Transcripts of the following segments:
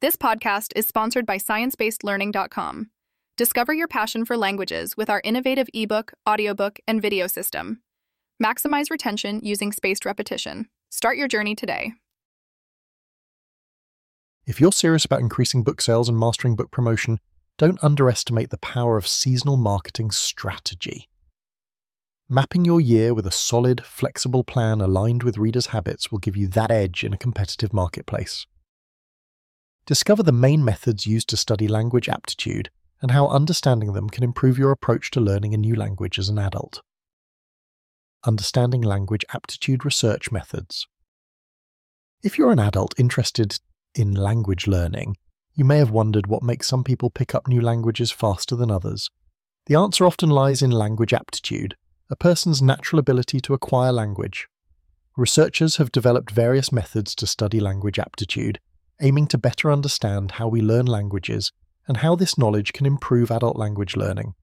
This podcast is sponsored by ScienceBasedLearning.com. Discover your passion for languages with our innovative ebook, audiobook, and video system. Maximize retention using spaced repetition. Start your journey today. If you're serious about increasing book sales and mastering book promotion, don't underestimate the power of seasonal marketing strategy. Mapping your year with a solid, flexible plan aligned with readers' habits will give you that edge in a competitive marketplace. Discover the main methods used to study language aptitude and how understanding them can improve your approach to learning a new language as an adult. Understanding language aptitude research methods. If you're an adult interested in language learning, you may have wondered what makes some people pick up new languages faster than others. The answer often lies in language aptitude, a person's natural ability to acquire language. Researchers have developed various methods to study language aptitude, aiming to better understand how we learn languages and how this knowledge can improve adult language learning.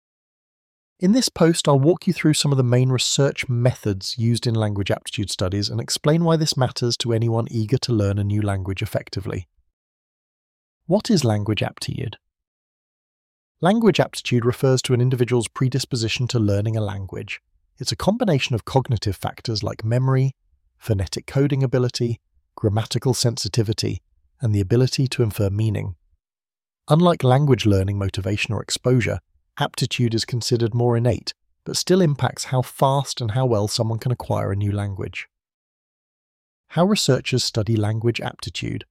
In this post, I'll walk you through some of the main research methods used in language aptitude studies and explain why this matters to anyone eager to learn a new language effectively. What is language aptitude? Language aptitude refers to an individual's predisposition to learning a language. It's a combination of cognitive factors like memory, phonetic coding ability, grammatical sensitivity, and the ability to infer meaning. Unlike language learning motivation or exposure, aptitude is considered more innate, but still impacts how fast and how well someone can acquire a new language. How researchers study language aptitude.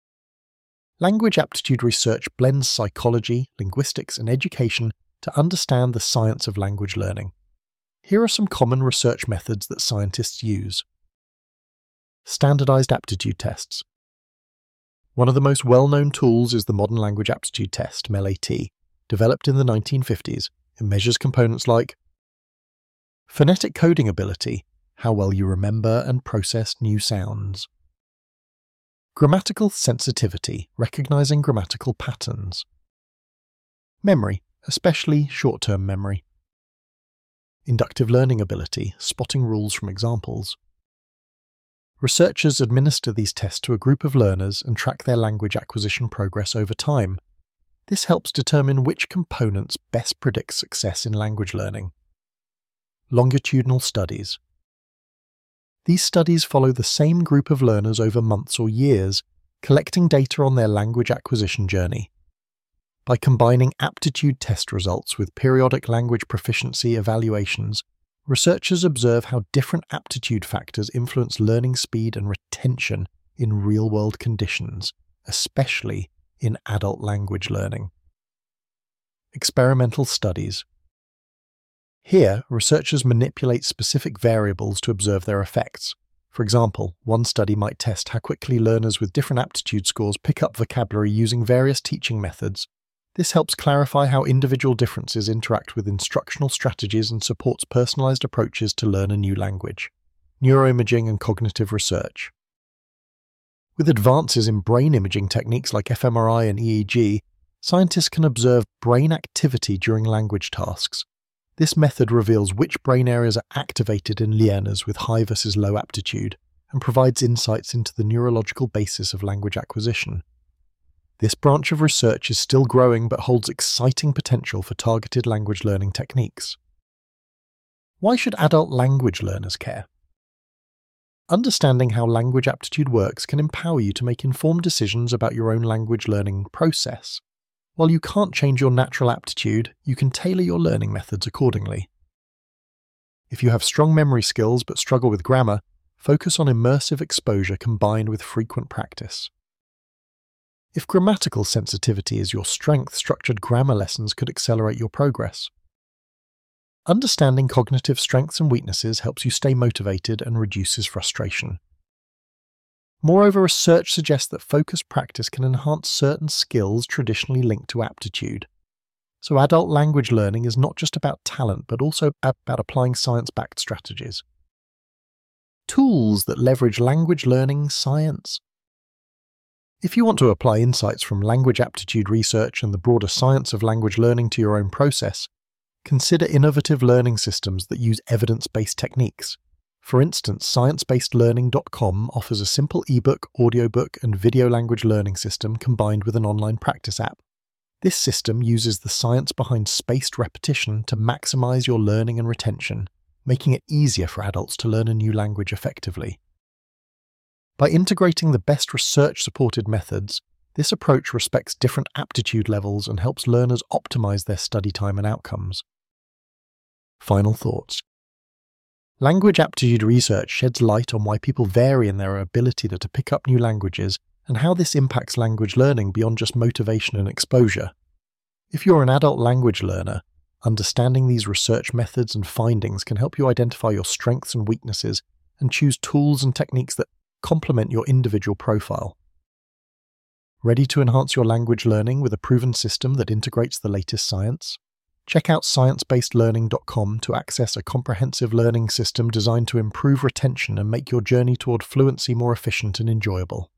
Language aptitude research blends psychology, linguistics, and education to understand the science of language learning. Here are some common research methods that scientists use. Standardized aptitude tests. One of the most well-known tools is the Modern Language Aptitude Test, MELAT, developed in the 1950s. It measures components like phonetic coding ability, how well you remember and process new sounds. Grammatical sensitivity, recognizing grammatical patterns. Memory, especially short-term memory. Inductive learning ability, spotting rules from examples. Researchers administer these tests to a group of learners and track their language acquisition progress over time. This helps determine which components best predict success in language learning. Longitudinal studies. These studies follow the same group of learners over months or years, collecting data on their language acquisition journey. By combining aptitude test results with periodic language proficiency evaluations, researchers observe how different aptitude factors influence learning speed and retention in real-world conditions, especially in adult language learning. Experimental studies. Here, researchers manipulate specific variables to observe their effects. For example, one study might test how quickly learners with different aptitude scores pick up vocabulary using various teaching methods. This helps clarify how individual differences interact with instructional strategies and supports personalized approaches to learn a new language. Neuroimaging and cognitive research. With advances in brain imaging techniques like fMRI and EEG, scientists can observe brain activity during language tasks. This method reveals which brain areas are activated in learners with high versus low aptitude and provides insights into the neurological basis of language acquisition. This branch of research is still growing but holds exciting potential for targeted language learning techniques. Why should adult language learners care? Understanding how language aptitude works can empower you to make informed decisions about your own language learning process. While you can't change your natural aptitude, you can tailor your learning methods accordingly. If you have strong memory skills but struggle with grammar, focus on immersive exposure combined with frequent practice. If grammatical sensitivity is your strength, structured grammar lessons could accelerate your progress. Understanding cognitive strengths and weaknesses helps you stay motivated and reduces frustration. Moreover, research suggests that focused practice can enhance certain skills traditionally linked to aptitude. So adult language learning is not just about talent, but also about applying science-backed strategies. Tools that leverage language learning science. If you want to apply insights from language aptitude research and the broader science of language learning to your own process, consider innovative learning systems that use evidence-based techniques. For instance, ScienceBasedLearning.com offers a simple ebook, audiobook, and video language learning system combined with an online practice app. This system uses the science behind spaced repetition to maximize your learning and retention, making it easier for adults to learn a new language effectively. By integrating the best research-supported methods, this approach respects different aptitude levels and helps learners optimize their study time and outcomes. Final thoughts. Language aptitude research sheds light on why people vary in their ability to pick up new languages and how this impacts language learning beyond just motivation and exposure. If you're an adult language learner, understanding these research methods and findings can help you identify your strengths and weaknesses and choose tools and techniques that complement your individual profile. Ready to enhance your language learning with a proven system that integrates the latest science? Check out ScienceBasedLearning.com to access a comprehensive learning system designed to improve retention and make your journey toward fluency more efficient and enjoyable.